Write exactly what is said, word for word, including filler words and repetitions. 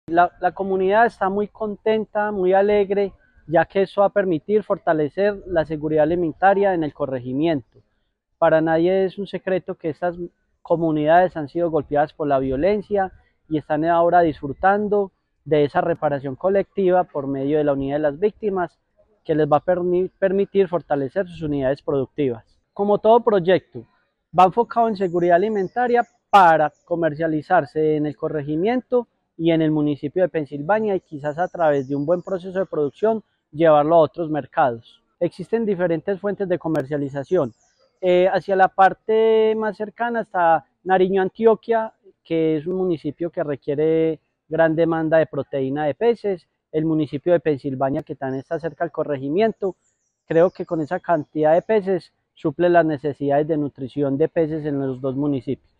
La, la comunidad está muy contenta, muy alegre, ya que eso va a permitir fortalecer la seguridad alimentaria en el corregimiento. Para nadie es un secreto que estas comunidades han sido golpeadas por la violencia y están ahora disfrutando de esa reparación colectiva por medio de la unidad de las víctimas, que les va a permitir fortalecer sus unidades productivas. Como todo proyecto, va enfocado en seguridad alimentaria para comercializarse en el corregimiento y en el municipio de Pensilvania, y quizás a través de un buen proceso de producción llevarlo a otros mercados. Existen diferentes fuentes de comercialización. Eh, hacia la parte más cercana está Nariño, Antioquia, que es un municipio que requiere gran demanda de proteína de peces. El municipio de Pensilvania, que también está cerca del corregimiento. Creo que con esa cantidad de peces suple las necesidades de nutrición de peces en los dos municipios.